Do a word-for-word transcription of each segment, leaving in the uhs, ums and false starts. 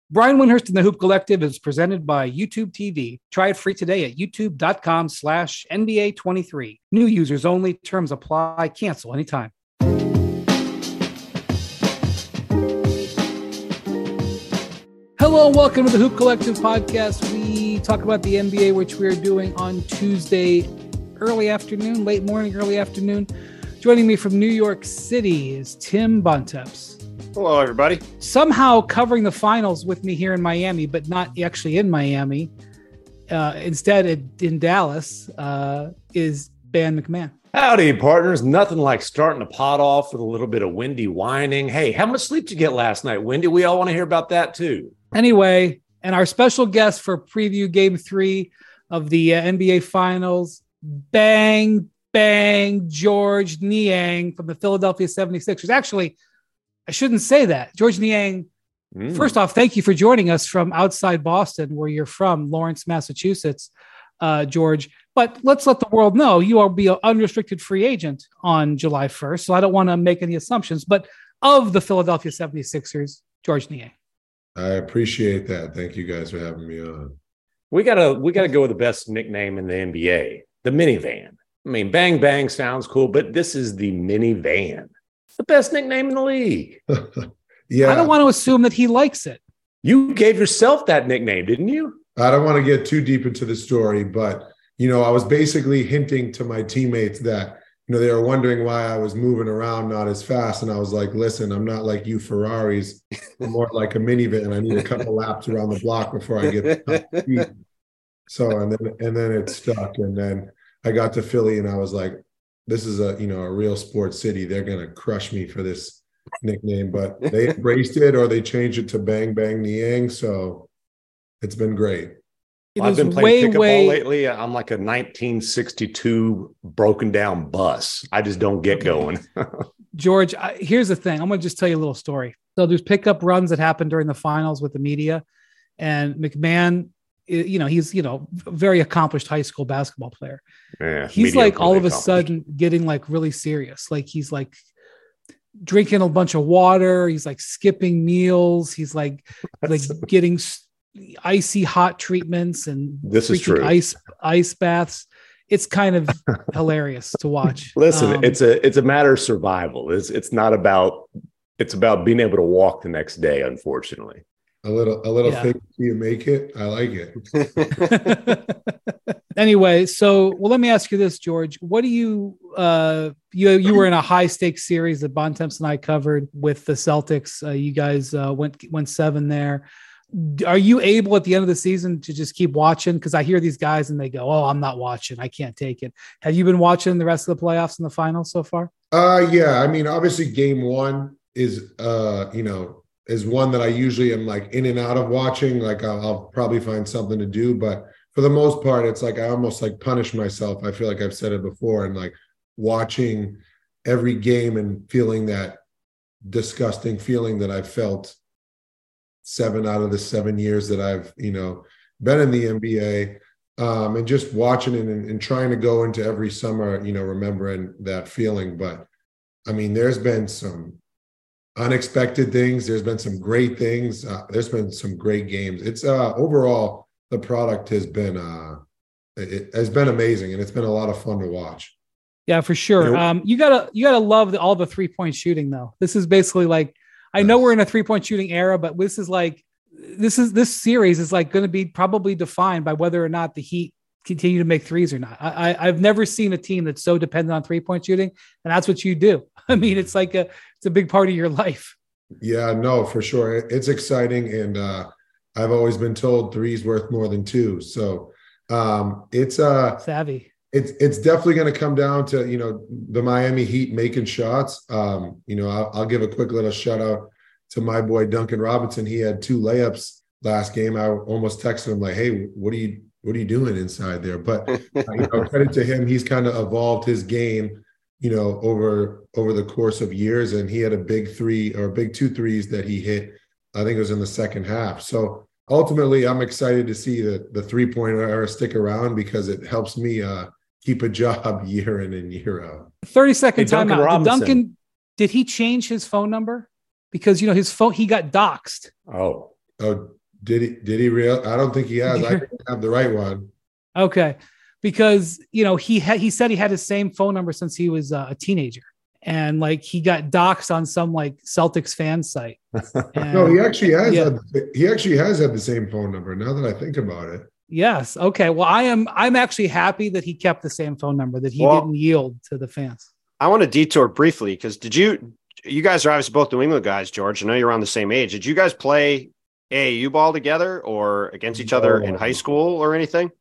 Brian Windhurst and the Hoop Collective is presented by YouTube T V. Try it free today at youtube.com slash NBA 23. New users only. Terms apply. Cancel anytime. Hello and welcome to the Hoop Collective podcast. We talk about the N B A, which we are doing on Tuesday, early afternoon, late morning, early afternoon. Joining me from New York City is Tim Bontemps. Hello, everybody. Somehow covering the finals with me here in Miami, but not actually in Miami. Uh, instead, in Dallas, uh, is Ben McMahon. Howdy, partners. Nothing like starting the pot off with a little bit of Wendy whining. Hey, how much sleep did you get last night, Wendy? We all want to hear about that, too. Anyway, and our special guest for preview game three of the uh, N B A Finals, bang, bang, Georges Niang from the Philadelphia seventy-sixers. Actually, I shouldn't say that. Georges Niang, mm. first off, thank you for joining us from outside Boston, where you're from, Lawrence, Massachusetts, uh, George. But let's let the world know you will be an unrestricted free agent on July first. So I don't want to make any assumptions. But of the Philadelphia seventy-sixers, Georges Niang. I appreciate that. Thank you guys for having me on. We gotta we gotta go with the best nickname in the N B A, the minivan. I mean, bang bang sounds cool, but this is the minivan. The best nickname in the league. Yeah. I don't want to assume that he likes it. You gave yourself that nickname, didn't you? I don't want to get too deep into the story, but, you know, I was basically hinting to my teammates that, you know, they were wondering why I was moving around not as fast. And I was like, listen, I'm not like you Ferraris. I'm more like a minivan. I need a couple laps around the block before I get the speed. So, and then, and then it stuck. And then I got to Philly and I was like, this is a, you know, a real sports city. They're going to crush me for this nickname, but they embraced it or they changed it to Bang Bang Niang. So it's been great. Well, I've been playing pickup way... ball lately. I'm like a nineteen sixty-two broken down bus. I just don't get going. George, I, here's the thing. I'm going to just tell you a little story. So there's pickup runs that happen during the finals with the media, and McMahon, you know, he's, you know, a very accomplished high school basketball player. Yeah, he's like all of a sudden getting like really serious. Like he's like drinking a bunch of water. He's like skipping meals. He's like, like getting icy hot treatments and this is true. ice, ice baths. It's kind of hilarious to watch. Listen, um, it's a, it's a matter of survival. It's, it's not about, it's about being able to walk the next day, unfortunately. A little, a little yeah. fake till you make it. I like it. Anyway, so well, let me ask you this, George. What do you, uh, you you were in a high stakes series that Bontemps and I covered with the Celtics. Uh, you guys uh, went went seven there. Are you able at the end of the season to just keep watching? Because I hear these guys and they go, "Oh, I'm not watching. I can't take it." Have you been watching the rest of the playoffs and the finals so far? Uh, yeah. I mean, obviously, game one is, uh, you know. is one that I usually am like in and out of watching. Like I'll, I'll probably find something to do, but for the most part, it's like I almost like punish myself. I feel like I've said it before, and like watching every game and feeling that disgusting feeling that I've felt seven out of the seven years that I've, you know, been in the N B A, um, and just watching it and, and trying to go into every summer, you know, remembering that feeling. But I mean, there's been some unexpected things. There's been some great things. Uh, there's been some great games. It's uh, overall, the product has been, uh, it has been amazing, and it's been a lot of fun to watch. Yeah, for sure. You know, um, you gotta, you gotta love the, all the three point shooting though. This is basically like, I know we're in a three point shooting era, but this is like, this is, this series is like going to be probably defined by whether or not the Heat continue to make threes or not. I, I I've never seen a team that's so dependent on three point shooting, and that's what you do. I mean, it's like a, it's a big part of your life. Yeah, no, for sure. It's exciting. And uh, I've always been told three's worth more than two. So um, it's uh, savvy. It's, it's definitely going to come down to, you know, the Miami Heat making shots. Um, you know, I'll, I'll give a quick little shout out to my boy, Duncan Robinson. He had two layups last game. I almost texted him like, hey, what are you, what are you doing inside there? But uh, you know, credit to him. He's kind of evolved his game, you know, over over the course of years. And he had a big three or big two threes that he hit. I think it was in the second half. So ultimately, I'm excited to see the the three point era stick around because it helps me uh, keep a job year in and year out. thirty second hey, Duncan timeout. Robinson. Did Duncan, did he change his phone number? Because, you know, his phone, he got doxxed. Oh, oh, Did he? Did he real? I don't think he has. I think I have the right one. Okay, because you know he had he said he had his same phone number since he was uh, a teenager, and like he got doxxed on some like Celtics fan site. And, no, he actually has. yeah. Had, he actually has had the same phone number. Now that I think about it. Yes. Okay. Well, I am. I'm actually happy that he kept the same phone number, that he well, didn't yield to the fans. I want to detour briefly because did you? You guys are obviously both New England guys, George. I know you're around the same age. Did you guys play A A U ball together or against each other oh. in high school or anything?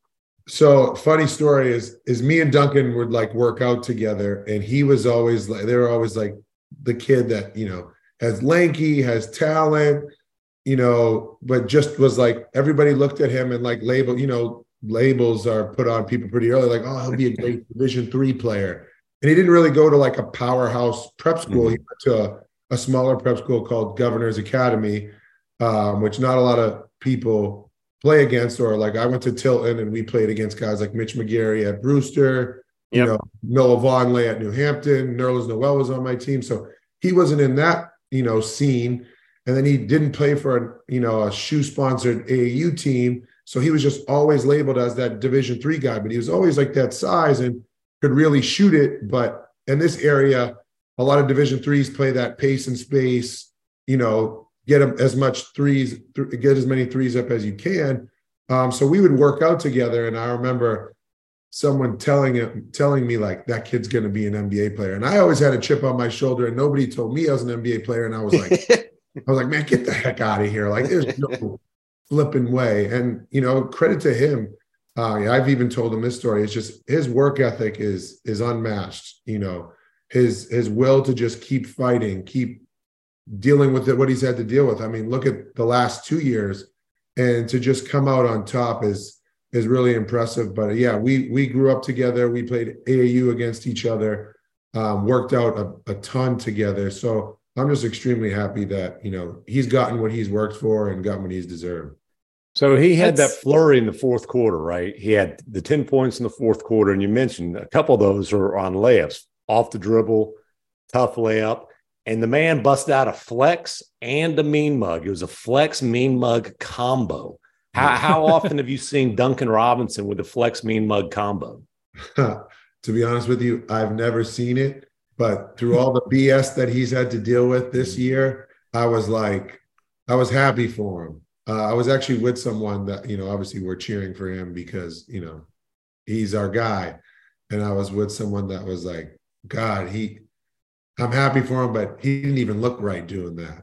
So funny story is is me and Duncan would like work out together, and he was always like they were always like the kid that you know has lanky, has talent, you know, but just was like everybody looked at him and like label, you know, labels are put on people pretty early, like, oh, he'll be a great Division three player. And he didn't really go to like a powerhouse prep school. Mm-hmm. He went to a, a smaller prep school called Governor's Academy, um, which not a lot of people play against. Or like I went to Tilton and we played against guys like Mitch McGarry at Brewster, yep. you know, Noah Vonleh at New Hampton, Nerlens Noel was on my team. So he wasn't in that, you know, scene. And then he didn't play for, a, you know, a shoe-sponsored A A U team. So he was just always labeled as that Division three guy, but he was always like that size and could really shoot it. But in this area, a lot of Division threes play that pace and space, you know, get them as much threes, th- get as many threes up as you can. Um, so we would work out together. And I remember someone telling him, telling me like, that kid's going to be an N B A player. And I always had a chip on my shoulder and nobody told me I was an N B A player. And I was like, I was like, man, get the heck out of here. Like there's no flipping way. And, you know, credit to him. Uh, I've even told him this story. It's just his work ethic is is unmatched. You know, his his will to just keep fighting, keep dealing with it, what he's had to deal with. I mean, look at the last two years, and to just come out on top is is really impressive. But yeah, we we grew up together. We played A A U against each other, um, worked out a, a ton together. So I'm just extremely happy that you know he's gotten what he's worked for and gotten what he's deserved. So he had That's, that flurry in the fourth quarter, right? He had the ten points in the fourth quarter, and you mentioned a couple of those are on layups, off the dribble, tough layup, and the man busted out a flex and a mean mug. It was a flex mean mug combo. How, how often have you seen Duncan Robinson with a flex mean mug combo? To be honest with you, I've never seen it, but through all the B S that he's had to deal with this year, I was like, I was happy for him. Uh, I was actually with someone that, you know, obviously we're cheering for him because, you know, he's our guy. And I was with someone that was like, God, he, I'm happy for him, but he didn't even look right doing that.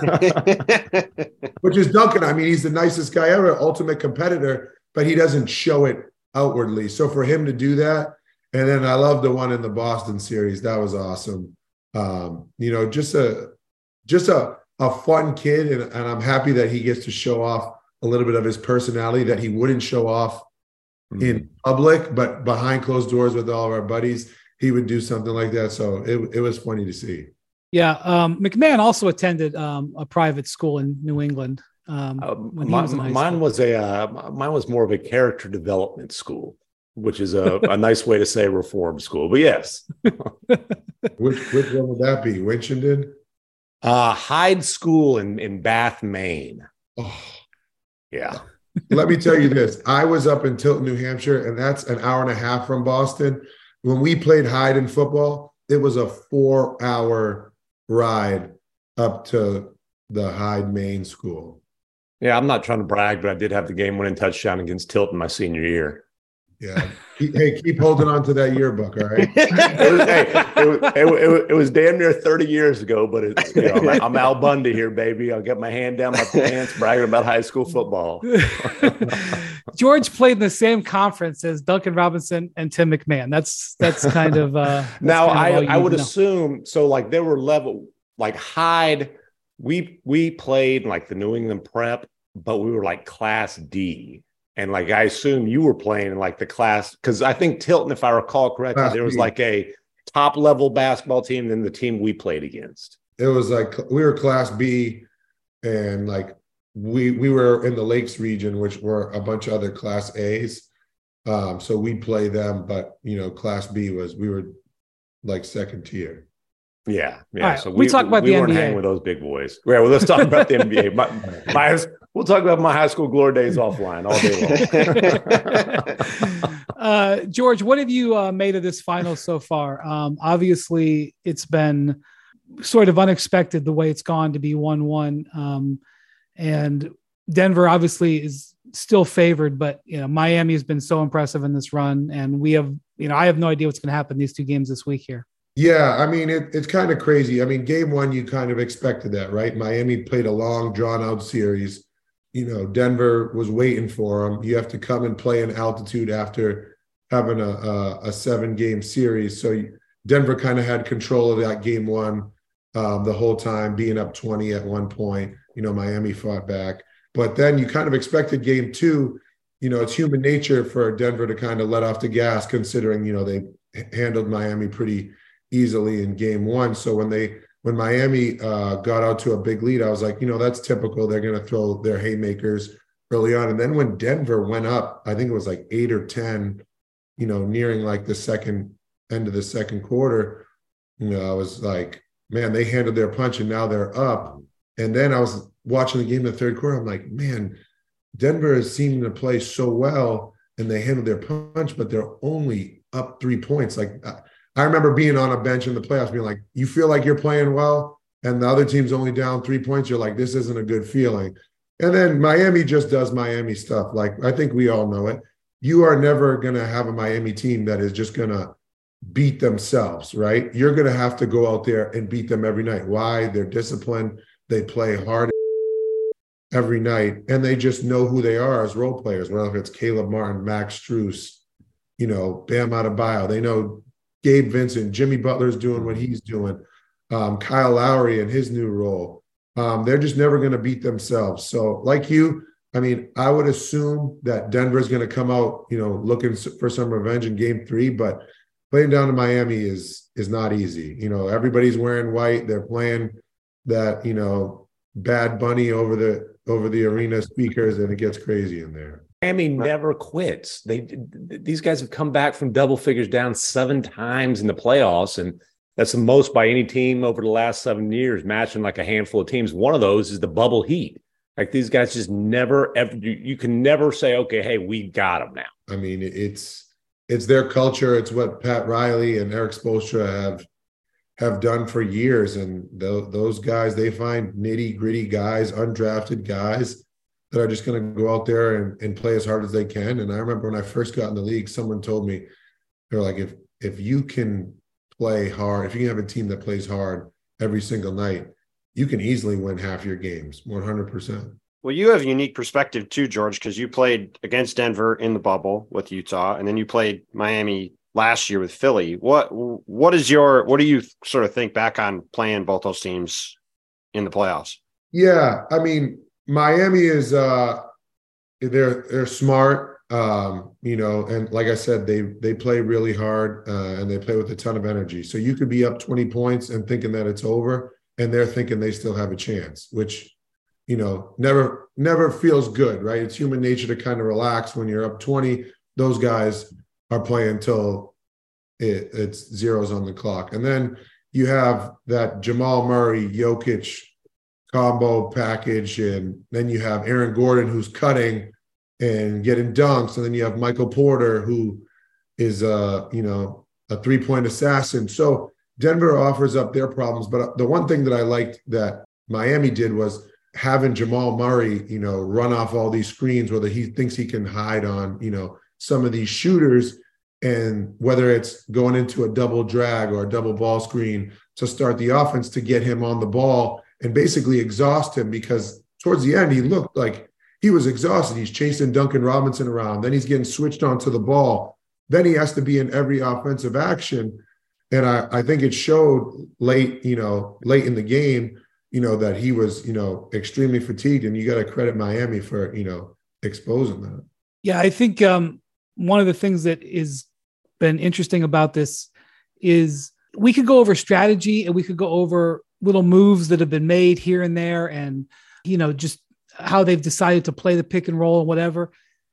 But, which is Duncan. I mean, he's the nicest guy ever, ultimate competitor, but he doesn't show it outwardly. So for him to do that, and then I love the one in the Boston series. That was awesome. Um, you know, just a, just a, a fun kid, and, and I'm happy that he gets to show off a little bit of his personality that he wouldn't show off mm-hmm. in public, but behind closed doors with all of our buddies, he would do something like that. So it, it was funny to see. Yeah. Um, McMahon also attended um, a private school in New England. Um, uh, when my, he was in high mine school. was a uh, mine was more of a character development school, which is a, a nice way to say reform school. But yes, which which one would that be? Winchendon? Uh, Hyde School in, in Bath, Maine. Oh. Yeah. Let me tell you this. I was up in Tilton, New Hampshire, and that's an hour and a half from Boston. When we played Hyde in football, it was a four-hour ride up to the Hyde Maine School. Yeah, I'm not trying to brag, but I did have the game-winning touchdown against Tilton my senior year. Yeah. Hey, keep holding on to that yearbook, all right? it, was, hey, it, was, it, was, it was damn near thirty years ago, but it, you know, I'm, I'm Al Bundy here, baby. I'll get my hand down my pants bragging about high school football. George played in the same conference as Duncan Robinson and Tim McMahon. That's that's kind of uh, that's now kind of I, I would assume so. Like there were level like Hyde. We we played like the New England Prep, but we were like Class D. And like, I assume you were playing in like the class, because I think Tilton, if I recall correctly, class there was B. Like a top level basketball team than the team we played against. It was like, we were Class B, and like we we were in the Lakes region, which were a bunch of other Class A's. Um, so we play them, but you know, Class B was, we were like second tier. Yeah, yeah. Right, so we, we talk about we the weren't N B A. hanging with those big boys. Yeah, well, let's talk about the N B A. My, my, We'll talk about my high school glory days offline all day long. uh, George, what have you uh, made of this final so far? Um, obviously, it's been sort of unexpected the way it's gone to be one one. Um, and Denver obviously is still favored, but you know, Miami has been so impressive in this run. And we have, you know, I have no idea what's going to happen in these two games this week here. Yeah, I mean, it, it's kind of crazy. I mean, game one, you kind of expected that, right? Miami played a long, drawn-out series. You know, Denver was waiting for them. You have to come and play in altitude after having a, a, a seven-game series. So you, Denver kind of had control of that game one um, the whole time, being up twenty at one point. You know, Miami fought back. But then you kind of expected game two. You know, it's human nature for Denver to kind of let off the gas, considering, you know, they handled Miami pretty easily in game one. So when they when Miami uh, got out to a big lead, I was like, you know, that's typical. They're going to throw their haymakers early on. And then when Denver went up, I think it was like eight or ten, you know, nearing like the second end of the second quarter, you know, I was like, man, they handled their punch and now they're up. And then I was watching the game in the third quarter. I'm like, man, Denver is seeming to play so well and they handled their punch, but they're only up three points. Like, I remember being on a bench in the playoffs being like, you feel like you're playing well and the other team's only down three points. You're like, this isn't a good feeling. And then Miami just does Miami stuff. Like, I think we all know it. You are never going to have a Miami team that is just going to beat themselves, right? You're going to have to go out there and beat them every night. Why? They're disciplined. They play hard every night, and they just know who they are as role players, whether it's Caleb Martin, Max Strus, you know, Bam Adebayo. They know Gabe Vincent, Jimmy Butler's doing what he's doing, um, Kyle Lowry in his new role. Um, they're just never going to beat themselves. So like you, I mean, I would assume that Denver's going to come out, you know, looking for some revenge in game three, but playing down to Miami is is not easy. You know, everybody's wearing white. They're playing that, you know, Bad Bunny over the over the arena speakers, and it gets crazy in there. Miami never quits. They these guys have come back from double figures down seven times in the playoffs, and that's the most by any team over the last seven years, matching like a handful of teams. One of those is the bubble Heat. Like, these guys just never ever. You, you can never say, okay, hey, we got them now. I mean, it's it's their culture. It's what Pat Riley and Eric Spoelstra have have done for years, and th- those guys, they find nitty gritty guys, undrafted guys that are just going to go out there and, and play as hard as they can. And I remember when I first got in the league, someone told me, they're like, if if you can play hard, if you can have a team that plays hard every single night, you can easily win half your games, one hundred percent. Well, you have a unique perspective too, George, because you played against Denver in the bubble with Utah, and then you played Miami last year with Philly. What what is your what do you sort of think back on playing both those teams in the playoffs? Yeah, I mean, Miami is uh, they're they're smart, um, you know, and like I said, they they play really hard uh, and they play with a ton of energy. So you could be up twenty points and thinking that it's over, and they're thinking they still have a chance, which, you know, never never feels good, right? It's human nature to kind of relax when you're up twenty. Those guys are playing until it, it's zeros on the clock. And then you have that Jamal Murray, Jokic combo package, and then you have Aaron Gordon, who's cutting and getting dunks, and then you have Michael Porter, who is, uh, you know, a three-point assassin. So Denver offers up their problems. But the one thing that I liked that Miami did was having Jamal Murray, you know, run off all these screens, whether he thinks he can hide on, you know, some of these shooters, and whether it's going into a double drag or a double ball screen to start the offense, to get him on the ball and basically exhaust him, because towards the end, he looked like he was exhausted. He's chasing Duncan Robinson around. Then he's getting switched onto the ball. Then he has to be in every offensive action. And I, I think it showed late, you know, late in the game, you know, that he was, you know, extremely fatigued, and you got to credit Miami for, you know, exposing that. Yeah, I think um, one of the things that is been interesting about this is we could go over strategy and we could go over little moves that have been made here and there, and, you know, just how they've decided to play the pick and roll and whatever.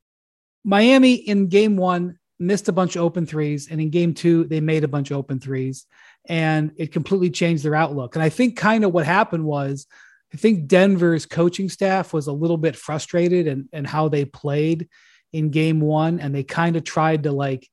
Miami in game one missed a bunch of open threes, and in game two, they made a bunch of open threes, and it completely changed their outlook. And I think kind of what happened was I think Denver's coaching staff was a little bit frustrated and and how they played in game one. And they kind of tried to like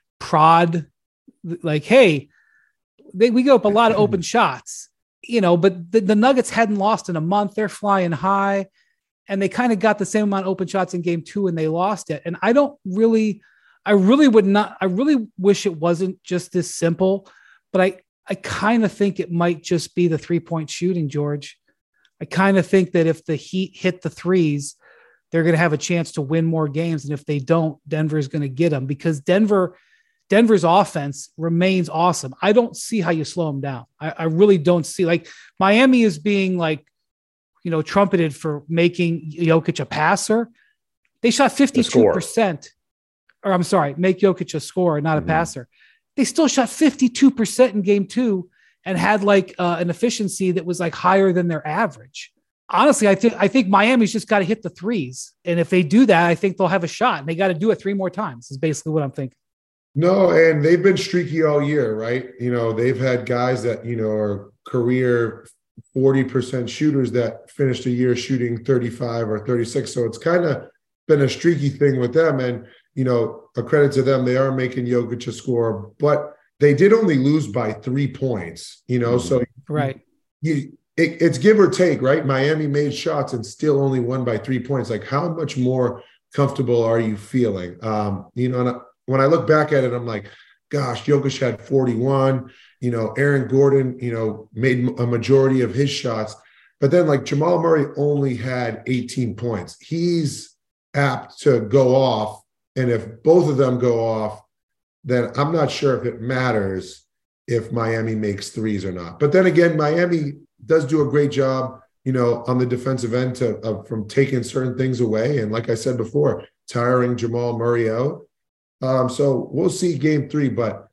prod, like, hey, they, we go up a lot of open shots, you know, but the, the Nuggets hadn't lost in a month. They're flying high, and they kind of got the same amount of open shots in game two and they lost it. And I don't really, I really would not, I really wish it wasn't just this simple, but I, I kind of think it might just be the three point shooting, George. I kind of think that if the Heat hit the threes, they're going to have a chance to win more games. And if they don't, Denver is going to get them, because Denver, Denver's offense remains awesome. I don't see how you slow them down. I, I really don't see, like, Miami is being like, you know, trumpeted for making Jokic a passer. They shot fifty-two percent, or I'm sorry, make Jokic a scorer, not mm-hmm. a passer. They still shot fifty-two percent in game two and had like uh, an efficiency that was like higher than their average. Honestly, I think I think Miami's just got to hit the threes. And if they do that, I think they'll have a shot. And they got to do it three more times is basically what I'm thinking. No, and they've been streaky all year, right? You know, they've had guys that, you know, are career forty percent shooters that finished a year shooting thirty-five or thirty-six. So it's kind of been a streaky thing with them. And, you know, a credit to them, they are making Jokic a score, but they did only lose by three points, you know, so right. You, it, it's give or take, right? Miami made shots and still only won by three points. Like, how much more comfortable are you feeling? Um, you know, and when I look back at it, I'm like, gosh, Jokic had forty-one, you know, Aaron Gordon, you know, made a majority of his shots, but then like Jamal Murray only had eighteen points. He's apt to go off. And if both of them go off, then I'm not sure if it matters if Miami makes threes or not. But then again, Miami does do a great job, you know, on the defensive end to, uh, from taking certain things away. And like I said before, tiring Jamal Murray out. Um, so we'll see game three, but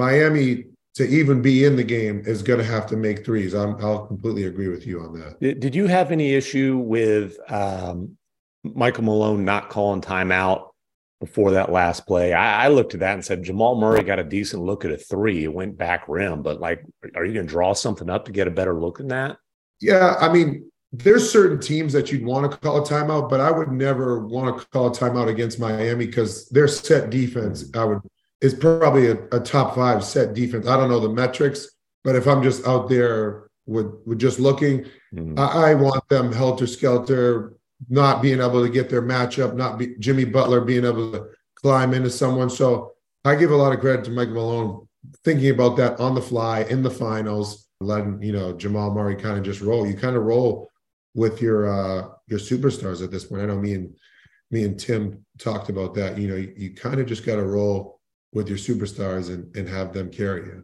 Miami to even be in the game is going to have to make threes. I'm, I'll completely agree with you on that. Did, did you have any issue with um, Michael Malone not calling timeout before that last play? I, I looked at that and said, Jamal Murray got a decent look at a three. It went back rim, but like, are you going to draw something up to get a better look than that? Yeah. I mean, there's certain teams that you'd want to call a timeout, but I would never want to call a timeout against Miami because their set defense, I would, is probably a, a top five set defense. I don't know the metrics, but if I'm just out there with, with just looking, mm-hmm. I, I want them helter-skelter, not being able to get their matchup, not be Jimmy Butler being able to climb into someone. So I give a lot of credit to Mike Malone thinking about that on the fly in the finals, letting, you know, Jamal Murray kind of just roll. You kind of roll with your uh, your superstars at this point. I know me and me and Tim talked about that. You know, you, you kind of just got to roll with your superstars and, and have them carry you.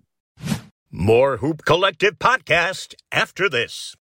More Hoop Collective podcast after this.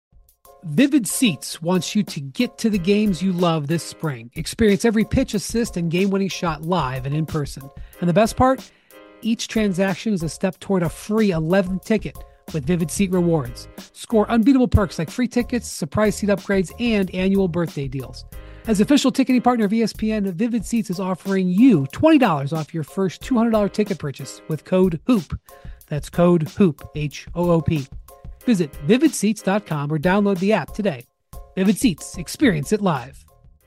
Vivid Seats wants you to get to the games you love this spring. Experience every pitch, assist, and game-winning shot live and in person. And the best part? Each transaction is a step toward a free eleventh ticket with Vivid Seat Rewards. Score unbeatable perks like free tickets, surprise seat upgrades, and annual birthday deals. As official ticketing partner of E S P N, Vivid Seats is offering you twenty dollars off your first two hundred dollars ticket purchase with code HOOP. That's code HOOP, H O O P. Visit vivid seats dot com or download the app today. Vivid Seats, experience it live.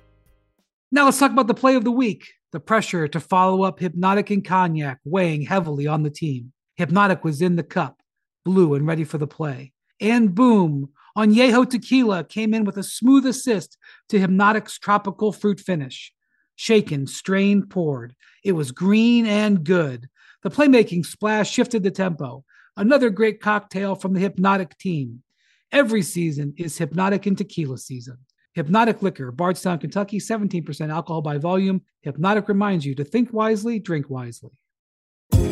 Now let's talk about the play of the week. The pressure to follow up Hypnotic and Cognac weighing heavily on the team. Hypnotic was in the cup, blue and ready for the play. And boom, Añejo Tequila came in with a smooth assist to Hypnotic's tropical fruit finish. Shaken, strained, poured. It was green and good. The playmaking splash shifted the tempo. Another great cocktail from the Hypnotic team. Every season is Hypnotic and Tequila season. Hypnotic Liquor, Bardstown, Kentucky, seventeen percent alcohol by volume. Hypnotic reminds you to think wisely, drink wisely. Let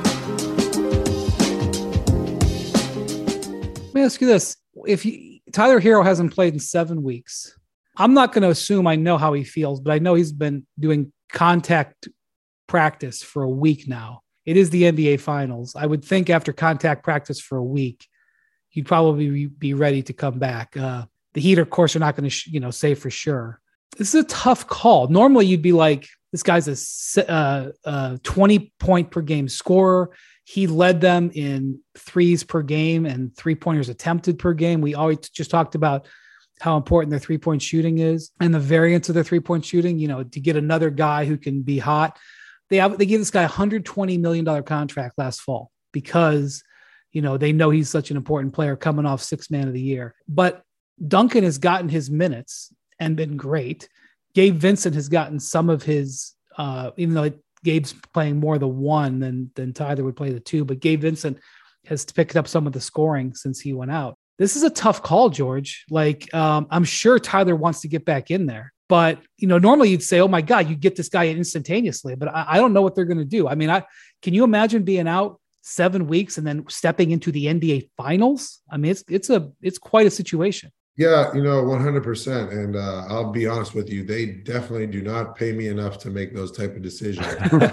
me ask you this. If you, Tyler Hero hasn't played in seven weeks, I'm not going to assume I know how he feels, but I know he's been doing contact practice for a week now. It is the N B A Finals. I would think after contact practice for a week, he'd probably be ready to come back. Uh, the Heat, of course, are not going to, sh- you know, say for sure. This is a tough call. Normally, you'd be like, This guy's a uh, uh, twenty point per game scorer. He led them in threes per game and three pointers attempted per game. We always just talked about how important their three point shooting is and the variance of their three point shooting, you know, to get another guy who can be hot. They have, they gave this guy a one hundred twenty million dollars contract last fall because, you know, they know he's such an important player coming off sixth man of the year. But Duncan has gotten his minutes and been great. Gabe Vincent has gotten some of his, uh, even though Gabe's playing more the one than, than Tyler would play the two, but Gabe Vincent has picked up some of the scoring since he went out. This is a tough call, George. Like, um, I'm sure Tyler wants to get back in there, but, you know, normally you'd say, oh my God, you get this guy instantaneously, but I, I don't know what they're going to do. I mean, I, can you imagine being out seven weeks and then stepping into the N B A finals? I mean, it's, it's a, it's quite a situation. Yeah, you know, one hundred percent. And uh, I'll be honest with you, they definitely do not pay me enough to make those type of decisions.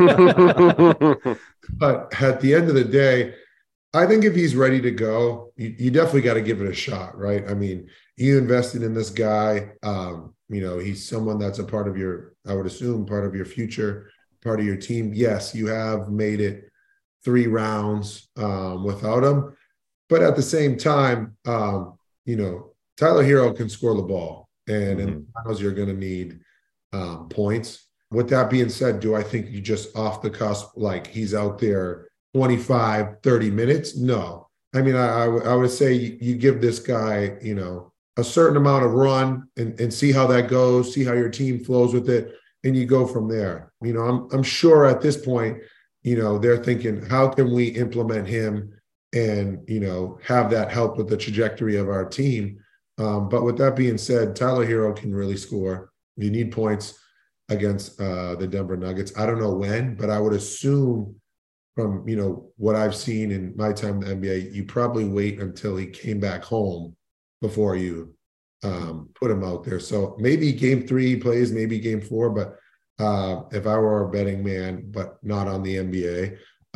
But at the end of the day, I think if he's ready to go, you, you definitely got to give it a shot, right? I mean, you invested in this guy. Um, you know, he's someone that's a part of your, I would assume, part of your future, part of your team. Yes, you have made it three rounds um, without him. But at the same time, um, you know, Tyler Hero can score the ball, and mm-hmm. in the finals, you're going to need um, points. With that being said, do I think you just off the cusp, like he's out there twenty-five, thirty minutes? No. I mean, I, I, w- I would say you, you give this guy, you know, a certain amount of run and, and see how that goes, see how your team flows with it, and you go from there. You know, I'm I'm sure at this point, you know, they're thinking, how can we implement him and, you know, have that help with the trajectory of our team? Um, but with that being said, Tyler Hero can really score. You need points against uh, the Denver Nuggets. I don't know when, but I would assume from, you know, what I've seen in my time in the N B A, you probably wait until he came back home before you um, put him out there. So maybe game three he plays, maybe game four, but uh, if I were a betting man, but not on the N B A,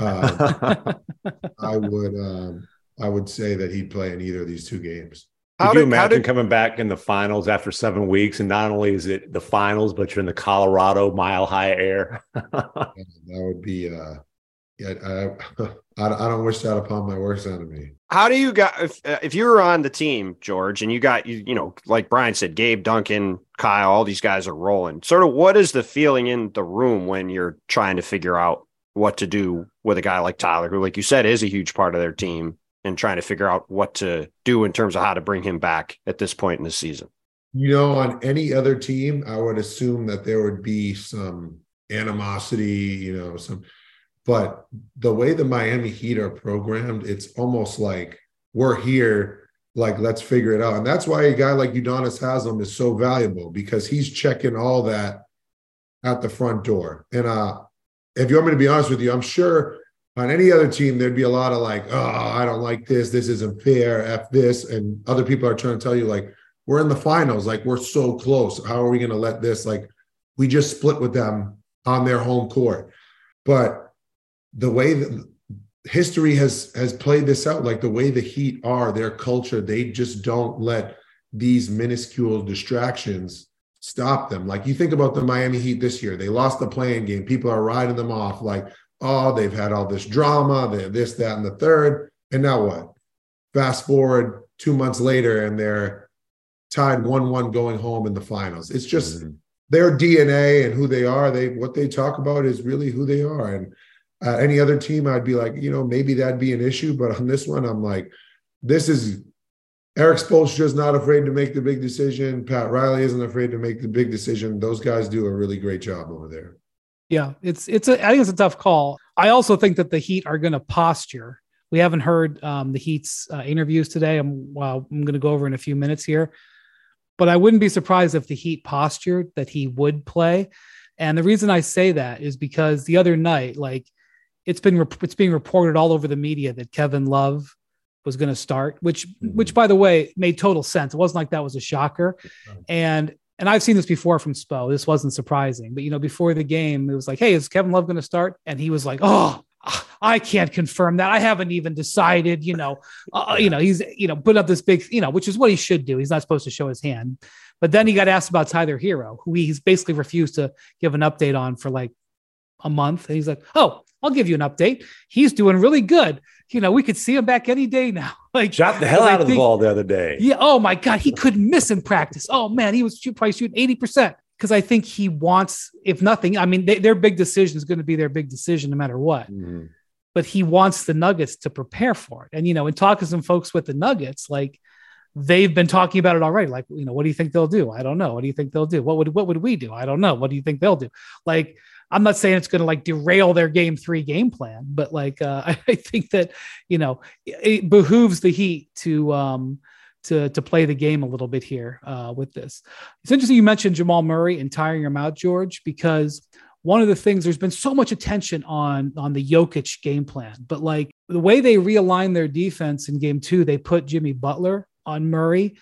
uh, I would um, I would say that he'd play in either of these two games. Could you imagine did, coming back in the finals after seven weeks, and not only is it the finals, but you're in the Colorado Mile High Air? That would be, uh, yeah, I, I, I don't wish that upon my worst enemy. How do you got if if you were on the team, George, and you got you you know, like Brian said, Gabe, Duncan, Kyle, all these guys are rolling. Sort of, what is the feeling in the room when you're trying to figure out what to do with a guy like Tyler, who, like you said, is a huge part of their team, and trying to figure out what to do in terms of how to bring him back at this point in the season? You know, on any other team, I would assume that there would be some animosity, you know, some, but the way the Miami Heat are programmed, it's almost like we're here, like, let's figure it out. And that's why a guy like Udonis Haslem is so valuable, because he's checking all that at the front door. And uh, if you want me to be honest with you, I'm sure on any other team, there'd be a lot of like, oh, I don't like this. This isn't fair. F this. And other people are trying to tell you, like, we're in the finals. Like, we're so close. How are we going to let this? Like, we just split with them on their home court. But the way that history has, has played this out, like the way the Heat are, their culture, they just don't let these minuscule distractions stop them. Like, you think about the Miami Heat this year. They lost the play-in game. People are riding them off like, oh, they've had all this drama, they have this, that, and the third. And now what? Fast forward two months later, and they're tied one one going home in the finals. It's just mm-hmm. their D N A and who they are. They what they talk about is really who they are. And uh, any other team, I'd be like, you know, maybe that'd be an issue. But on this one, I'm like, this is Eric Spoelstra is not afraid to make the big decision. Pat Riley isn't afraid to make the big decision. Those guys do a really great job over there. Yeah, it's it's a, I think it's a tough call. I also think that the Heat are going to posture. We haven't heard um, the Heat's uh, interviews today. I'm well, I'm going to go over in a few minutes here, but I wouldn't be surprised if the Heat postured that he would play. And the reason I say that is because the other night, like it's been it's being reported all over the media that Kevin Love was going to start, which mm-hmm. which by the way made total sense. It wasn't like that was a shocker, and. And I've seen this before from Spo. This wasn't surprising. But, you know, before the game, it was like, hey, is Kevin Love going to start? And he was like, oh, I can't confirm that. I haven't even decided, you know, uh, you know, he's, you know, put up this big, you know, which is what he should do. He's not supposed to show his hand. But then he got asked about Tyler Hero, who he's basically refused to give an update on for like a month. And he's like, oh, I'll give you an update. He's doing really good. You know, we could see him back any day now. Like, shot the hell out I of think, the ball the other day. Yeah. Oh my God. He couldn't miss in practice. Oh man. He was shoot, probably shooting eighty percent. Cause I think he wants, if nothing, I mean, they, their big decision is going to be their big decision no matter what, Mm-hmm. but he wants the Nuggets to prepare for it. And, you know, in talking to some folks with the Nuggets, like they've been talking about it already. Like, you know, what do you think they'll do? I don't know. What do you think they'll do? What would, what would we do? I don't know. What do you think they'll do? Like, I'm not saying it's going to like derail their game three game plan, but like, uh, I, I think that, you know, it behooves the Heat to, um, to, to play the game a little bit here uh, with this. It's interesting you mentioned Jamal Murray and tiring him out, George, because one of the things, there's been so much attention on, on the Jokic game plan, but like the way they realigned their defense in game two, they put Jimmy Butler on Murray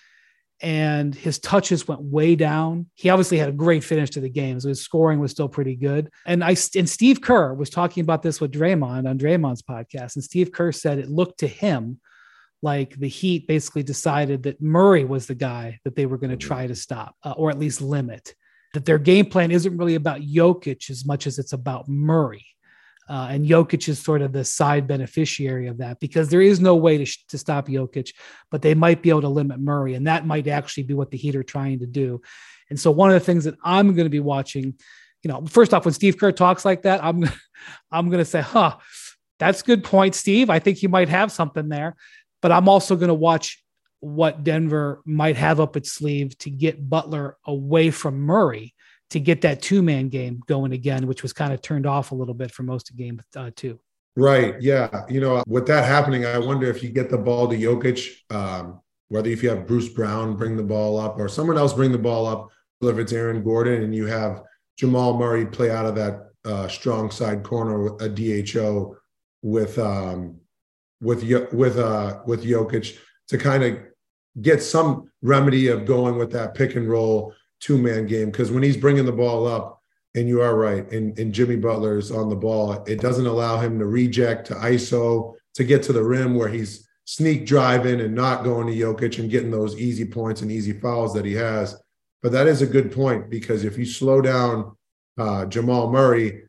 and his touches went way down. He obviously had a great finish to the game, so his scoring was still pretty good. And I and Steve Kerr was talking about this with Draymond on Draymond's podcast, and Steve Kerr said it looked to him like the Heat basically decided that Murray was the guy that they were going to try to stop uh, or at least limit, that their game plan isn't really about Jokic as much as it's about Murray. Uh, and Jokic is sort of the side beneficiary of that because there is no way to, sh- to stop Jokic, but they might be able to limit Murray. And that might actually be what the Heat are trying to do. And so one of the things that I'm going to be watching, you know, first off, when Steve Kerr talks like that, I'm, I'm going to say, huh, that's a good point, Steve. I think you might have something there. But I'm also going to watch what Denver might have up its sleeve to get Butler away from Murray to get that two-man game going again, which was kind of turned off a little bit for most of game uh, two. Right. Yeah. You know, with that happening, I wonder if you get the ball to Jokic, um, whether if you have Bruce Brown bring the ball up or someone else bring the ball up, if it's Aaron Gordon and you have Jamal Murray play out of that uh, strong side corner with a D H O with um, with with uh, with Jokic to kind of get some remedy of going with that pick and roll two-man game. Because when he's bringing the ball up, and you are right, and, and Jimmy Butler is on the ball, it doesn't allow him to reject, to I S O, to get to the rim where he's sneak driving and not going to Jokic and getting those easy points and easy fouls that he has. But that is a good point, because if you slow down uh, Jamal Murray,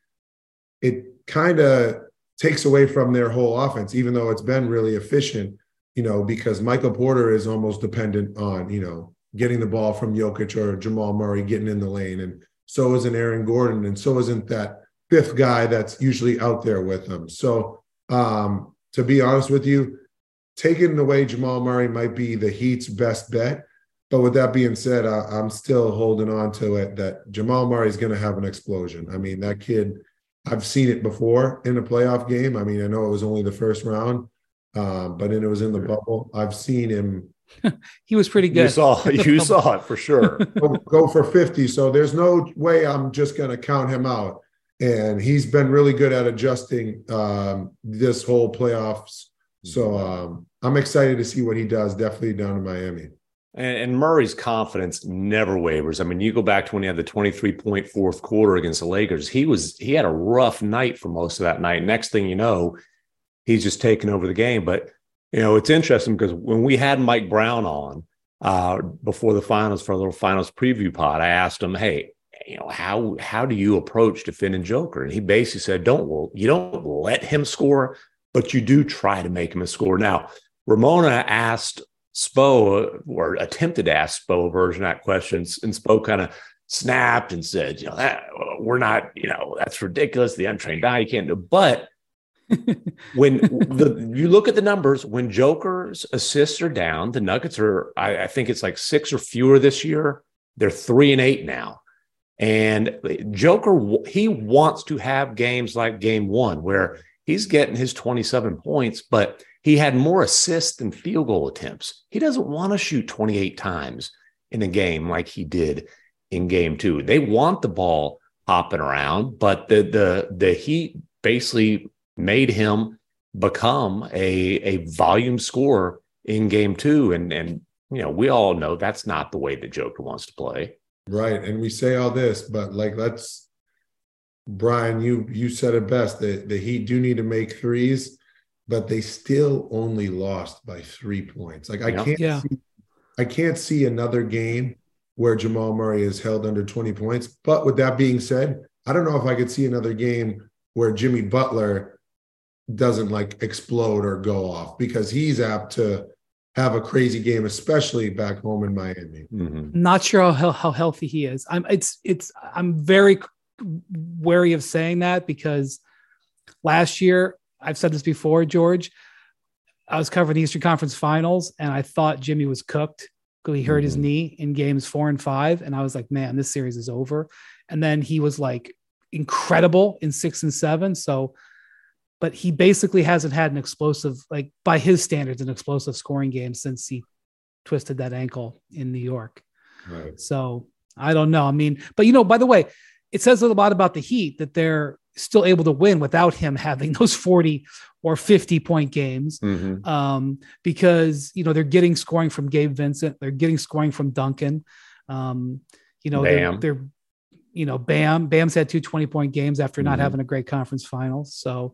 it kind of takes away from their whole offense, even though it's been really efficient, you know, because Michael Porter is almost dependent on, you know, getting the ball from Jokic or Jamal Murray getting in the lane. And so isn't Aaron Gordon. And so isn't that fifth guy that's usually out there with them. So um, to be honest with you, taking away Jamal Murray might be the Heat's best bet. But with that being said, I, I'm still holding on to it that Jamal Murray is going to have an explosion. I mean, that kid, I've seen it before in a playoff game. I mean, I know it was only the first round, um, but then it was in the bubble. I've seen him. He was pretty good. You saw, you saw it for sure. go, go for fifty. So there's no way I'm just going to count him out. And he's been really good at adjusting um, this whole playoffs. So um, I'm excited to see what he does, definitely down in Miami. And, and Murray's confidence never wavers. I mean, you go back to when he had the twenty-three point fourth quarter against the Lakers. He was he had a rough night for most of that night. Next thing you know, he's just taking over the game. But, you know, it's interesting because when we had Mike Brown on uh, before the finals for a little finals preview pod, I asked him, hey, you know, how how do you approach defending Joker? And he basically said, don't well, you don't let him score, but you do try to make him a score. Now, Ramona asked Spo, or attempted to ask Spo a version of that question, and Spo kind of snapped and said, you know, that we're not, you know, that's ridiculous. The untrained eye, you can't do. But when the you look at the numbers, when Joker's assists are down, the Nuggets are, I, I think it's like six or fewer this year. They're three and eight now. And Joker, he wants to have games like game one where he's getting his twenty-seven points, but he had more assists than field goal attempts. He doesn't want to shoot twenty-eight times in a game like he did in game two. They want the ball hopping around, but the the the Heat basically made him become a, a volume scorer in game two. And, and, you know, we all know that's not the way the Joker wants to play. Right. And we say all this, but like, let's, Brian, you, you said it best. The, the Heat do need to make threes, but they still only lost by three points. Like I Yeah. can't, Yeah. see, I can't see another game where Jamal Murray is held under twenty points. But with that being said, I don't know if I could see another game where Jimmy Butler doesn't like explode or go off, because he's apt to have a crazy game, especially back home in Miami. Mm-hmm. Not sure how how healthy he is. I'm it's it's I'm very wary of saying that, because last year, I've said this before, George, I was covering the Eastern Conference Finals, and I thought Jimmy was cooked because he hurt mm-hmm. his knee in games four and five. And I was like, man, this series is over. And then he was like incredible in six and seven. So, but he basically hasn't had an explosive, like by his standards, an explosive scoring game since he twisted that ankle in New York. Right. So I don't know. I mean, but you know, by the way, it says a lot about the Heat that they're still able to win without him having those forty or fifty point games. Mm-hmm. Um, because, you know, they're getting scoring from Gabe Vincent. They're getting scoring from Duncan. Um, you know, they're, they're, you know, Bam, Bam's had two twenty point games after not mm-hmm. having a great conference finals. So,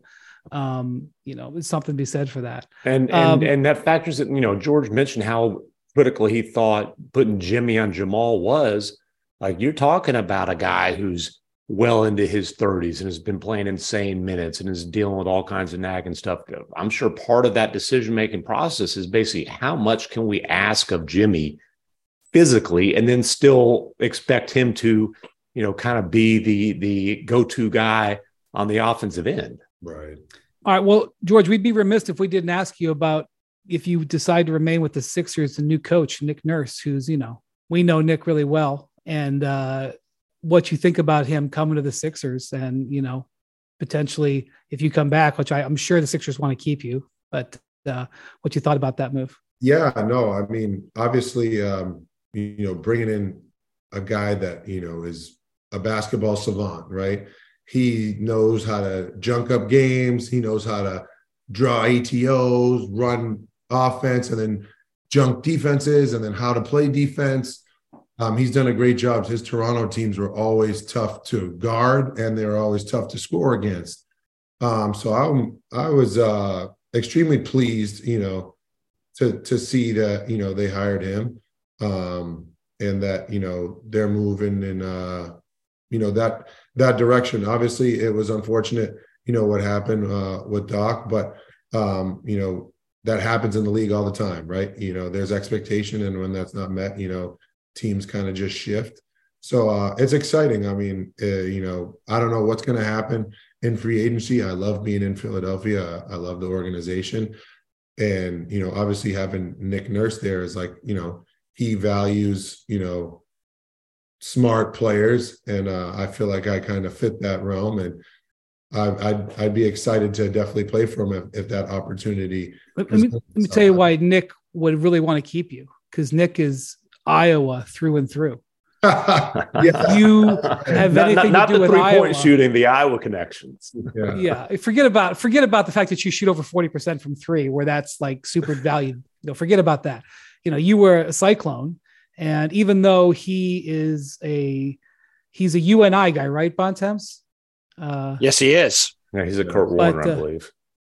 um, you know, it's something to be said for that. And, and, um, and that factors that, you know, George mentioned how critical he thought putting Jimmy on Jamal was. Like, you're talking about a guy who's well into his thirties and has been playing insane minutes and is dealing with all kinds of nagging stuff. I'm sure part of that decision-making process is basically how much can we ask of Jimmy physically and then still expect him to, you know, kind of be the, the go-to guy on the offensive end. Right. All right. Well, George, we'd be remiss if we didn't ask you about if you decide to remain with the Sixers, the new coach, Nick Nurse, who's, you know, we know Nick really well. And uh, what you think about him coming to the Sixers, and, you know, potentially if you come back, which I, I'm sure the Sixers want to keep you, but uh, what you thought about that move? Yeah, no, I mean, obviously, um, you know, bringing in a guy that, you know, is a basketball savant, right? He knows how to junk up games. He knows how to draw A T Os, run offense, and then junk defenses, and then how to play defense. Um, he's done a great job. His Toronto teams were always tough to guard, and they were always tough to score against. Um, so I'm, I was uh, extremely pleased, you know, to to see that, you know, they hired him, um, and that, you know, they're moving in, uh, you know, that that direction. Obviously, it was unfortunate, you know, what happened uh, with Doc, but um, you know, that happens in the league all the time, right? You know, there's expectation, and when that's not met, you know, teams kind of just shift. So uh, it's exciting. I mean, uh, you know, I don't know what's going to happen in free agency. I love being in Philadelphia. I love the organization. And, you know, obviously having Nick Nurse there is like, you know, he values, you know, smart players. And uh, I feel like I kind of fit that realm. And I, I'd, I'd be excited to definitely play for him if, if that opportunity. Let me, let me tell you why Nick would really want to keep you, because Nick is Iowa through and through. Yeah. You have not, anything not, not to do the with three Iowa. point shooting, the Iowa connections. Yeah. Yeah. Forget about, forget about the fact that you shoot over forty percent from three, where that's like super valued. You know, forget about that. You know, you were a Cyclone, and even though he is a, he's a U N I guy, right, Bontemps? Uh, yes, he is. Yeah, he's a Kurt Warner, but, uh, I believe.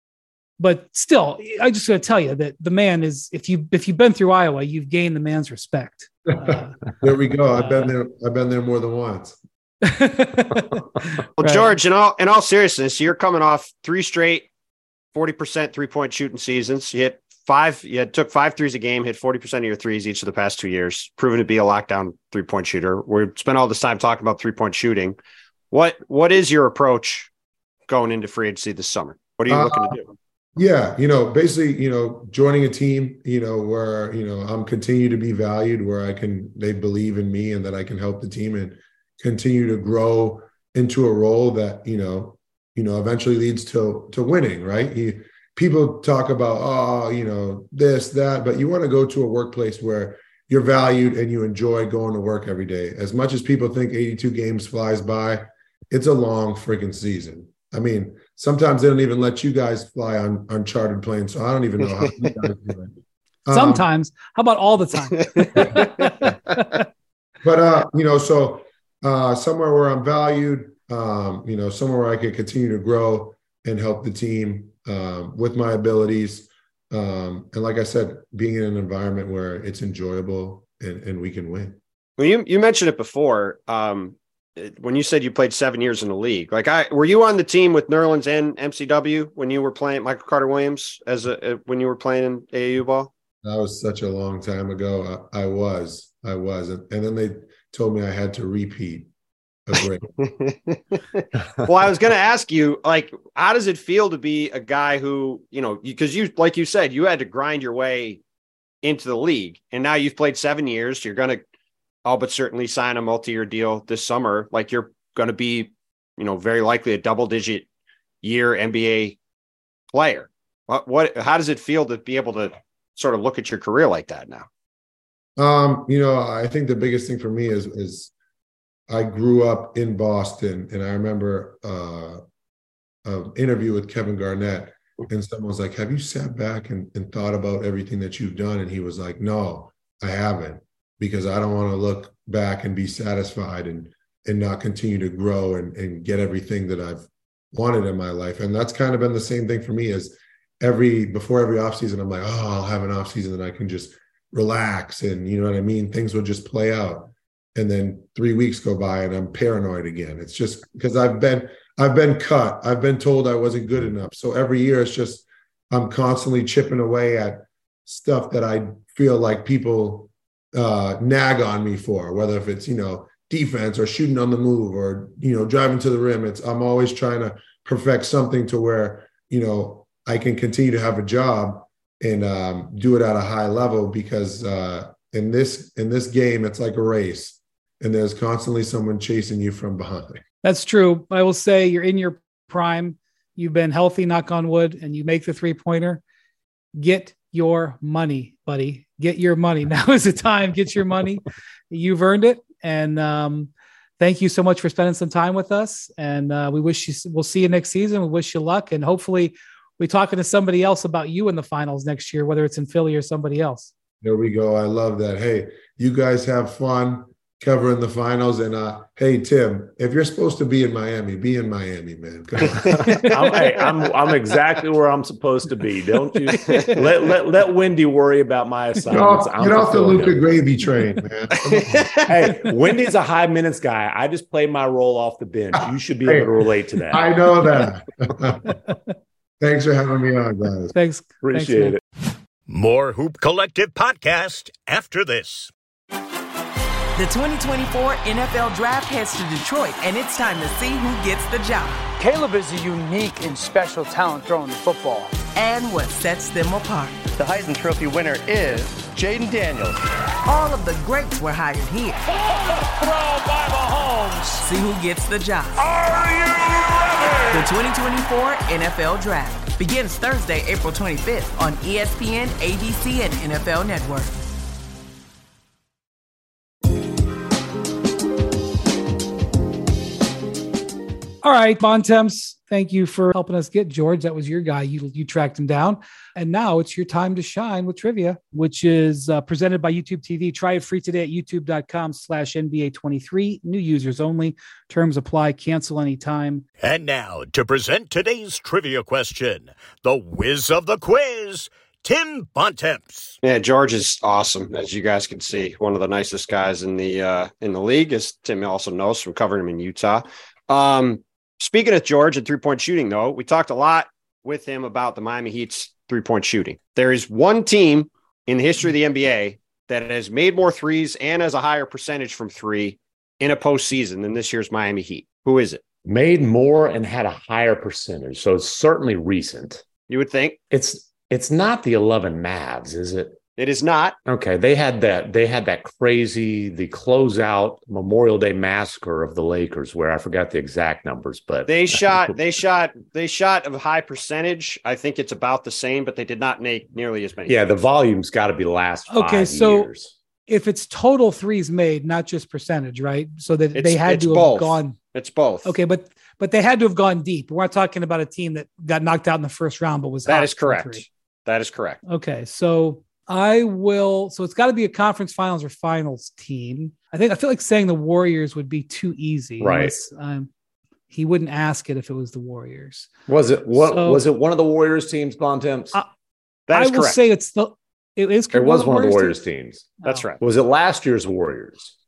But still, I just got to tell you that the man is, if you, if you've been through Iowa, you've gained the man's respect. Uh, There we go. I've been there. I've been there more than once. Well, Right. George, in all in all seriousness, you're coming off three straight forty percent three point shooting seasons. You hit five, you had, took five threes a game, hit forty percent of your threes each of the past two years, proven to be a lockdown three point shooter. We spent all this time talking about three point shooting. What what is your approach going into free agency this summer? What are you uh, looking to do? Yeah, you know, basically, you know, joining a team, you know, where, you know, I'm continue to be valued, where I can, they believe in me and that I can help the team and continue to grow into a role that, you know, you know, eventually leads to, to winning, right? You, people talk about, oh, you know, this, that, but you want to go to a workplace where you're valued and you enjoy going to work every day. As much as people think eighty-two games flies by, it's a long freaking season. I mean, sometimes they don't even let you guys fly on uncharted planes, so I don't even know how you guys do it. Um, Sometimes. How about all the time? But, uh, you know, so uh, somewhere where I'm valued, um, you know, somewhere where I can continue to grow and help the team um, with my abilities. Um, and like I said, being in an environment where it's enjoyable and, and we can win. Well, you you mentioned it before. Um, when you said you played seven years in the league, like I were you on the team with Nerlens and M C W when you were playing Michael Carter Williams as a when you were playing in A A U ball? That was such a long time ago. I, I was, I was, and, and then they told me I had to repeat. Well, I was going to ask you, like, how does it feel to be a guy who, you know, because you, like you said, you had to grind your way into the league, and now you've played seven years. You're going to all but certainly sign a multi-year deal this summer. Like you're going to be, you know, very likely a double-digit year N B A player. What, what, how does it feel to be able to sort of look at your career like that now? Um, you know, I think the biggest thing for me is is I grew up in Boston, and I remember uh, an interview with Kevin Garnett, and someone was like, have you sat back and, and thought about everything that you've done? And he was like, no, I haven't, because I don't want to look back and be satisfied and and not continue to grow and, and get everything that I've wanted in my life. And that's kind of been the same thing for me as every, before every offseason, I'm like, oh, I'll have an offseason that I can just relax. And you know what I mean? Things will just play out. And then three weeks go by and I'm paranoid again. It's just because I've been, I've been cut. I've been told I wasn't good enough. So every year it's just, I'm constantly chipping away at stuff that I feel like people uh, nag on me for, whether if it's, you know, defense or shooting on the move or, you know, driving to the rim. It's, I'm always trying to perfect something to where, you know, I can continue to have a job and um, do it at a high level, because uh, in this, in this game, it's like a race. And there's constantly someone chasing you from behind. That's true. I will say you're in your prime. You've been healthy, knock on wood, and you make the three-pointer. Get your money, buddy. Get your money. Now is the time. Get your money. You've earned it. And um, thank you so much for spending some time with us. And uh, we wish you, we'll see you next season. We wish you luck. And hopefully we're talking to somebody else about you in the finals next year, whether it's in Philly or somebody else. There we go. I love that. Hey, you guys have fun covering the finals. And uh, hey, Tim, if you're supposed to be in Miami, be in Miami, man. Come on. I'm, hey, I'm I'm exactly where I'm supposed to be. Don't you let let let Wendy worry about my assignments. Get off, get off the Luka Gravy train, man. Hey, Wendy's a high minutes guy. I just play my role off the bench. You should be hey, able to relate to that. I know that. Thanks for having me on, guys. Thanks. Appreciate Thanks, it. More Hoop Collective podcast after this. The twenty twenty-four N F L Draft heads to Detroit, and it's time to see who gets the job. Caleb is a unique and special talent throwing the football. And what sets them apart. The Heisman Trophy winner is Jaden Daniels. All of the greats were hired here. Throw by Mahomes. See who gets the job. Are you ready? The twenty twenty-four N F L Draft begins Thursday, April twenty-fifth on E S P N, A B C, and N F L Network. All right, Bontemps, thank you for helping us get George. That was your guy. You you tracked him down. And now it's your time to shine with trivia, which is uh, presented by YouTube T V. Try it free today at youtube.com slash NBA 23. New users only. Terms apply. Cancel anytime. And now to present today's trivia question, the whiz of the quiz, Tim Bontemps. Yeah, George is awesome, as you guys can see. One of the nicest guys in the uh, in the league, as Tim also knows from covering him in Utah. Um, Speaking of George and three-point shooting, though, we talked a lot with him about the Miami Heat's three-point shooting. There is one team in the history of the N B A that has made more threes and has a higher percentage from three in a postseason than this year's Miami Heat. Who is it? Made more and had a higher percentage. So it's certainly recent. You would think. It's it's not the eleven Mavs, is it? It is not. Okay, they had that. They had that crazy, the closeout Memorial Day massacre of the Lakers, where I forgot the exact numbers, but they shot, they shot, they shot a high percentage. I think it's about the same, but they did not make nearly as many. Yeah, the volume's got to be the last five okay, so years. If it's total threes made, not just percentage, right? So that it's, they had to have both. gone. It's both. Okay, but but they had to have gone deep. We're not talking about a team that got knocked out in the first round, but was that is correct. That is correct. Okay, so. I will. So it's got to be a conference finals or finals team. I think I feel like saying the Warriors would be too easy. Right. Unless, um, he wouldn't ask it if it was the Warriors. Was it what so, was it one of the Warriors teams, Bontemps? Uh, that is I will correct. say it's the it is it was one of the Warriors teams. teams. That's oh. right. Was it last year's Warriors?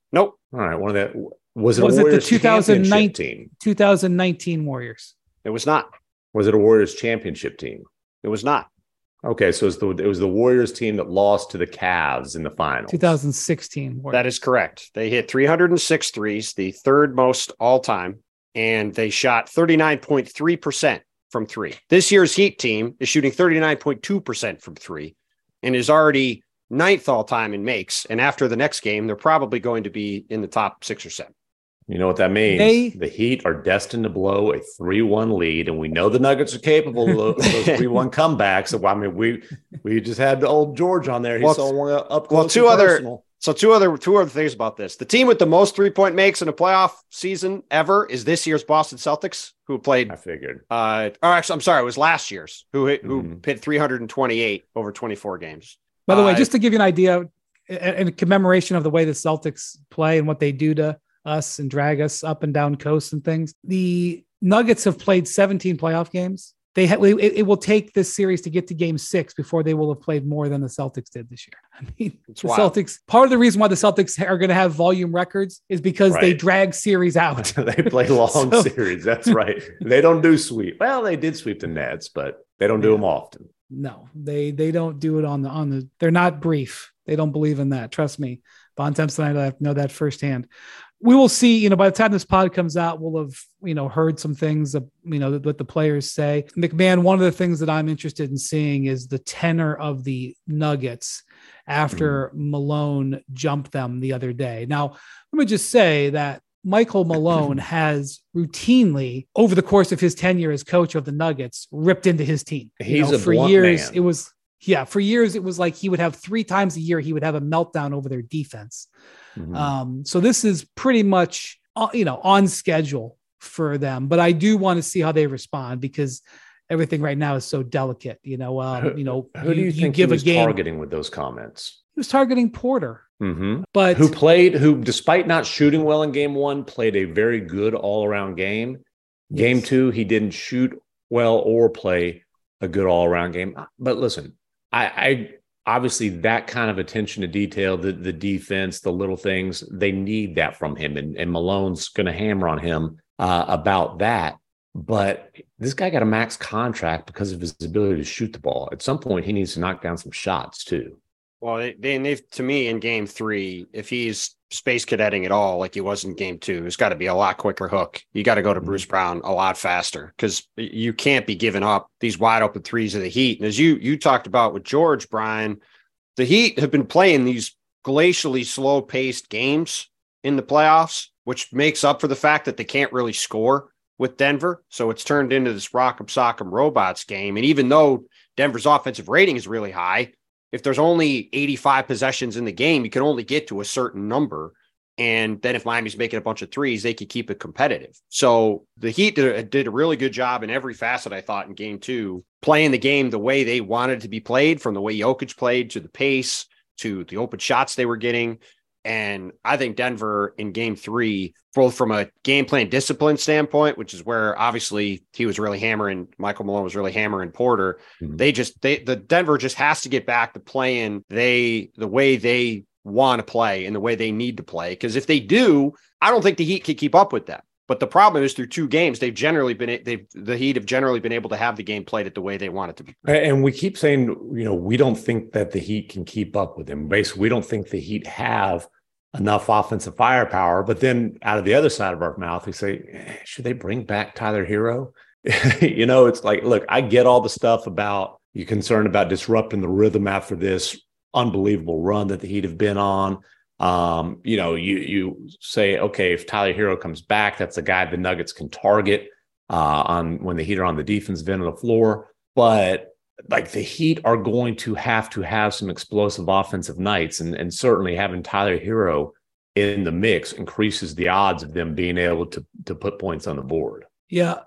Nope. All right. One of that. Was it Was a it the Warriors two thousand nine championship team? two thousand nineteen Warriors? It was not. Was it a Warriors championship team? It was not. Okay, so it was, the, it was the Warriors team that lost to the Cavs in the finals. two thousand sixteen Warriors. That is correct. They hit three hundred six threes, the third most all time, and they shot thirty-nine point three percent from three. This year's Heat team is shooting thirty-nine point two percent from three and is already ninth all time in makes. And after the next game, they're probably going to be in the top six or seven. You know what that means? They- the Heat are destined to blow a three one lead, and we know the Nuggets are capable of those three one comebacks. So, I mean, we we just had old George on there. He Well, saw one up close well, two and other personal. so two other two other things about this. The team with the most three-point makes in a playoff season ever is this year's Boston Celtics, who played I figured. uh or actually I'm sorry, it was last year's, who hit who Mhm. hit three hundred twenty-eight over twenty-four games. By the way, Uh, just to give you an idea, in commemoration of the way the Celtics play and what they do to us and drag us up and down coasts and things, the Nuggets have played seventeen playoff games. They ha- it, it will take this series to get to game six before they will have played more than the Celtics did this year. I mean, It's the wild. Celtics, part of the reason why the Celtics are going to have volume records is because they Right. drag series out. They play long So- series. That's right. They don't do sweep. Well, they did sweep the Nets, but they don't do Yeah. them often. No, they they don't do it on the on the. They're not brief. They don't believe in that. Trust me, Bontemps and I know that firsthand. We will see. You know, by the time this pod comes out, we'll have you know heard some things. Of, you know what the players say. McMahon. One of the things that I'm interested in seeing is the tenor of the Nuggets after mm. Malone jumped them the other day. Now, let me just say that Michael Malone has routinely, over the course of his tenure as coach of the Nuggets, ripped into his team. He's you know, a for blunt years. man. It was, yeah, for years it was like he would have three times a year he would have a meltdown over their defense. Mhm. Um, so this is pretty much, uh, you know, on schedule for them. But I do want to see how they respond because everything right now is so delicate. You know, um, Who- you know, Who do you, think give he was a game? targeting with those comments? He was targeting Porter, Mm-hmm. but Who played, who, despite not shooting well in game one, played a very good all around game. Game Yes. two, he didn't shoot well or play a good all around game. But listen, I, I obviously that kind of attention to detail, the, the defense, the little things, they need that from him. And, and Malone's going to hammer on him uh, about that. But this guy got a max contract because of his ability to shoot the ball. At some point, he needs to knock down some shots too. Well, they, they, they've, to me, in game three, if he's space cadetting at all, like he was in game two, it's got to be a lot quicker hook. You got to go to Bruce Brown a lot faster because you can't be giving up these wide open threes of the Heat. And as you you talked about with George, Brian, the Heat have been playing these glacially slow paced games in the playoffs, which makes up for the fact that they can't really score with Denver. So it's turned into this rock'em sock'em robots game. And even though Denver's offensive rating is really high, if there's only eighty-five possessions in the game, you can only get to a certain number. And then if Miami's making a bunch of threes, they could keep it competitive. So the Heat did, did a really good job in every facet, I thought, in game two, playing the game the way they wanted to be played, from the way Jokic played to the pace to the open shots they were getting. And I think Denver in game three, both from a game plan discipline standpoint, which is where obviously he was really hammering, Michael Malone was really hammering Porter. Mhm. They just, they, the Denver just has to get back to playing they, the way they want to play and the way they need to play. Because if they do, I don't think the Heat can keep up with them. But the problem is through two games, they've generally been, they've, the Heat have generally been able to have the game played it the way they want it to be. And we keep saying, you know, we don't think that the Heat can keep up with him. Basically, we don't think the Heat have enough offensive firepower. But then out of the other side of our mouth, we say, eh, should they bring back Tyler Hero? You know, it's like, look, I get all the stuff about you're concerned about disrupting the rhythm after this unbelievable run that the Heat have been on. Um, you know, you you say, okay, if Tyler Hero comes back, that's a guy the Nuggets can target uh, on when the Heat are on the defensive end of the floor. But like the Heat are going to have to have some explosive offensive nights, and, and certainly having Tyler Hero in the mix increases the odds of them being able to to put points on the board. Yeah,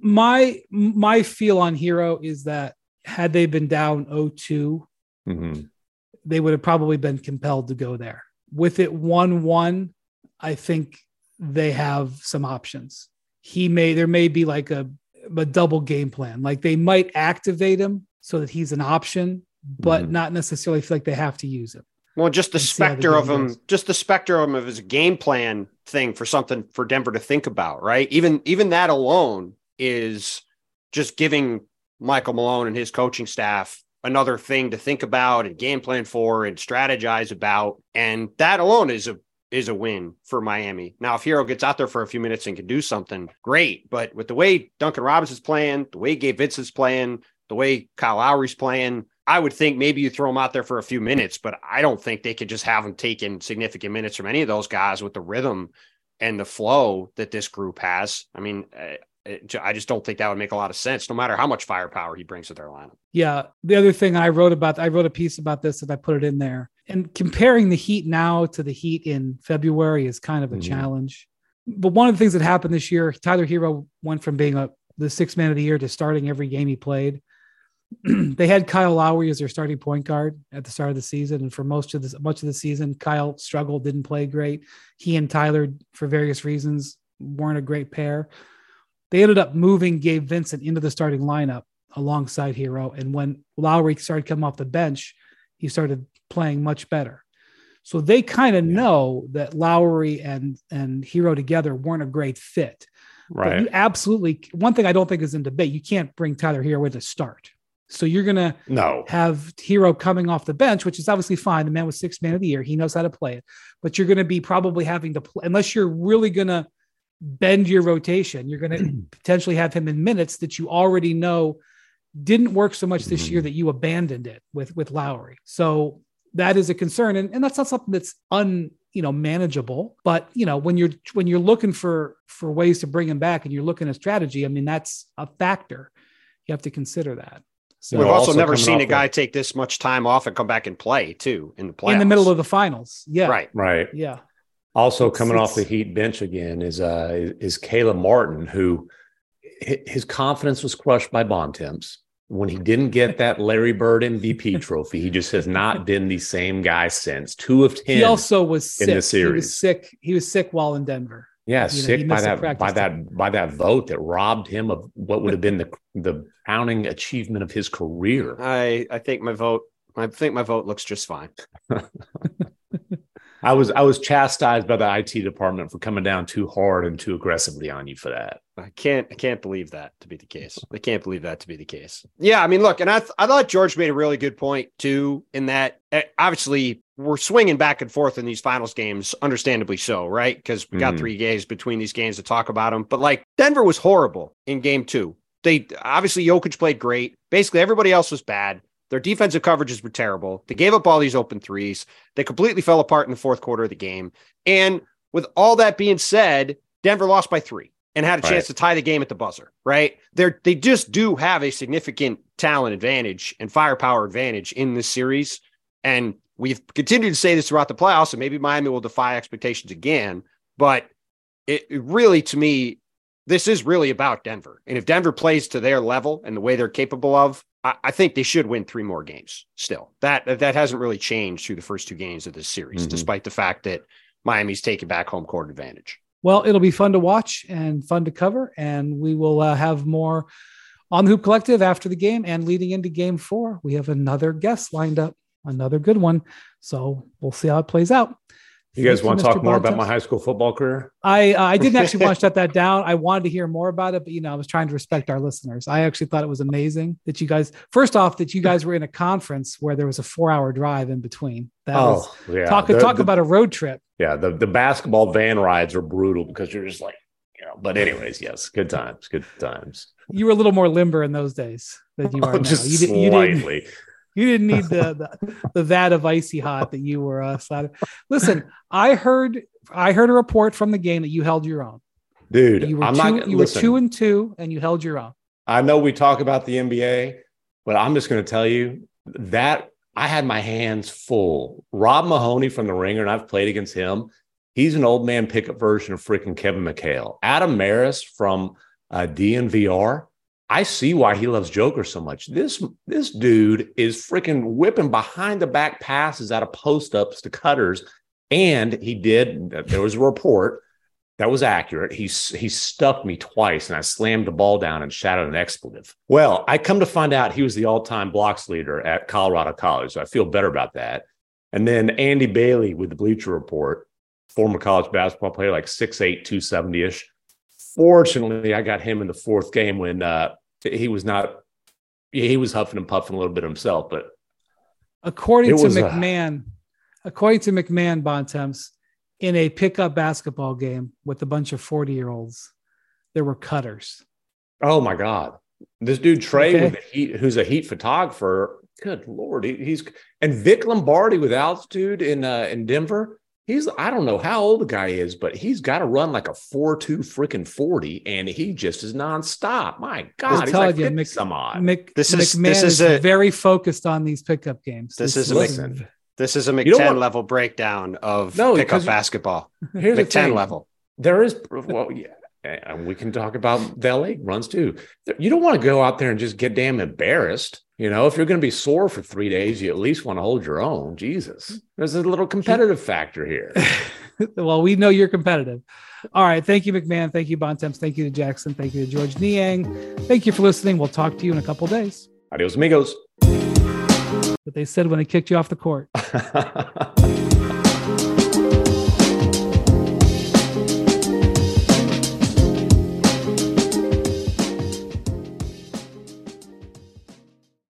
my my feel on Hero is that had they been down oh two, Mm-hmm. they would have probably been compelled to go there. With it one one, I think they have some options. He may there may be like a, a double game plan. Like they might activate him so that he's an option, but Mhm. not necessarily feel like they have to use him. Well, just the and see how the specter of game him, goes. just the spectrum of his game plan thing for something for Denver to think about, right? Even even that alone is just giving Michael Malone and his coaching staff another thing to think about and game plan for and strategize about. And that alone is a is a win for Miami. Now, if Hero gets out there for a few minutes and can do something, great. But with the way Duncan Robinson's playing, the way Gabe Vincent's playing, the way Kyle Lowry's playing, I would think maybe you throw him out there for a few minutes, but I don't think they could just have him taking significant minutes from any of those guys with the rhythm and the flow that this group has. I mean, it, I just don't think that would make a lot of sense, no matter how much firepower he brings to their lineup. Yeah. The other thing I wrote about, I wrote a piece about this and I put it in there. And comparing the Heat now to the Heat in February is kind of a mm-hmm. challenge. But one of the things that happened this year, Tyler Hero went from being a the sixth man of the year to starting every game he played. They had Kyle Lowry as their starting point guard at the start of the season. And for most of this, much of the season, Kyle struggled, didn't play great. He and Tyler, for various reasons, weren't a great pair. They ended up moving Gabe Vincent into the starting lineup alongside Hero. And when Lowry started coming off the bench, he started playing much better. So they kind of yeah. know that Lowry and, and Hero together weren't a great fit. Right. But you absolutely, one thing I don't think is in debate, you can't bring Tyler Hero in to start. So you're going to no. have Hero coming off the bench, which is obviously fine. The man was sixth man of the year. He knows how to play it. But you're going to be probably having to play, unless you're really going to bend your rotation, you're going to potentially have him in minutes that you already know didn't work so much this mm-hmm. year that you abandoned it with, with Lowry. So that is a concern. And, and that's not something that's un, you know, manageable. But, you know, when you're when you're looking for for ways to bring him back and you're looking at strategy, I mean, that's a factor. You have to consider that. So we've also, also never seen a guy the, take this much time off and come back and play too in the playoffs. In the middle of the finals. Yeah. Right. Right. Yeah. Also it's, coming it's, off the Heat bench again is uh is, is Caleb Martin, who his confidence was crushed by Bontemps. When he didn't get that Larry Bird M V P trophy, he just has not been the same guy since. Two of ten. He also was sick. In the series. He was sick. He was sick while in Denver. Yeah, you sick know, by that by that time. by that vote that robbed him of what would have been the the crowning achievement of his career. I I think my vote I think my vote looks just fine. I was I was chastised by the I T department for coming down too hard and too aggressively on you for that. I can't I can't believe that to be the case. I can't believe that to be the case. Yeah, I mean, look, and I th- I thought George made a really good point too, in that uh, obviously we're swinging back and forth in these finals games, understandably so, right? Because we got mm. three days between these games to talk about them. But like Denver was horrible in game two. They obviously Jokic played great. Basically, everybody else was bad. Their defensive coverages were terrible. They gave up all these open threes. They completely fell apart in the fourth quarter of the game. And with all that being said, Denver lost by three and had a chance right. to tie the game at the buzzer, right? They're, they just do have a significant talent advantage and firepower advantage in this series. And we've continued to say this throughout the playoffs, and maybe Miami will defy expectations again. But it, it really, to me, this is really about Denver. And if Denver plays to their level and the way they're capable of, I, I think they should win three more games still. That that hasn't really changed through the first two games of this series, mm-hmm. despite the fact that Miami's taken back home court advantage. Well, it'll be fun to watch and fun to cover, and we will uh, have more on the Hoop Collective after the game and leading into game four. We have another guest lined up, another good one. So we'll see how it plays out. You guys want to talk more about my high school football career? I uh, I didn't actually want to shut that down. I wanted to hear more about it, but you know, I was trying to respect our listeners. I actually thought it was amazing that you guys, first off, that you guys were in a conference where there was a four-hour drive in between. That oh, was, yeah. Talk the, talk the, about a road trip. Yeah, the the basketball van rides are brutal because you're just like, you know. But anyways, yes, good times, good times. You were a little more limber in those days than you are oh, now. Just you, did, slightly. You didn't, You didn't need the, the the vat of icy hot that you were uh, sliding. Listen, I heard I heard a report from the game that you held your own, dude. You were I'm two, not. You listen, were two and two, and you held your own. I know we talk about the N B A, but I'm just going to tell you that I had my hands full. Rob Mahoney from The Ringer, and I've played against him. He's an old man pickup version of freaking Kevin McHale. Adam Maris from uh, D N V R. I see why he loves Joker so much. This this dude is freaking whipping behind the back passes out of post-ups to cutters. And he did, there was a report that was accurate. He, he stuffed me twice and I slammed the ball down and shouted an expletive. Well, I come to find out he was the all-time blocks leader at Colorado College. So I feel better about that. And then Andy Bailey with the Bleacher Report, former college basketball player, like six eight, two seventy-ish. Fortunately, I got him in the fourth game when uh, he was not, he was huffing and puffing a little bit himself. But according to was, McMahon, uh, according to McMahon, Bontemps, in a pickup basketball game with a bunch of forty-year-olds, there were cutters. Oh, my God. This dude, Trey, Okay. with the heat, who's a Heat photographer, good Lord. He, he's – and Vic Lombardi with Altitude in uh, in Denver, he's – I don't know how old the guy is, but he's got to run like a four two freaking forty, and he just is nonstop. My God, he's telling like you, fifty Mc- some odd. Mc, This is- McMahon this is is a- very focused on these pickup games. This is a Listen, This is a You know Mc ten what? level breakdown of No, pickup because- basketball. Here's the Mc ten thing. level. There is, well, yeah, and we can talk about the L A runs too. You don't want to go out there and just get damn embarrassed. You know, if you're going to be sore for three days, you at least want to hold your own. Jesus, there's a little competitive factor here. Well, we know you're competitive. All right. Thank you, McMahon. Thank you, Bontemps. Thank you to Jackson. Thank you to George Niang. Thank you for listening. We'll talk to you in a couple days. Adios, amigos. But they said when they kicked you off the court.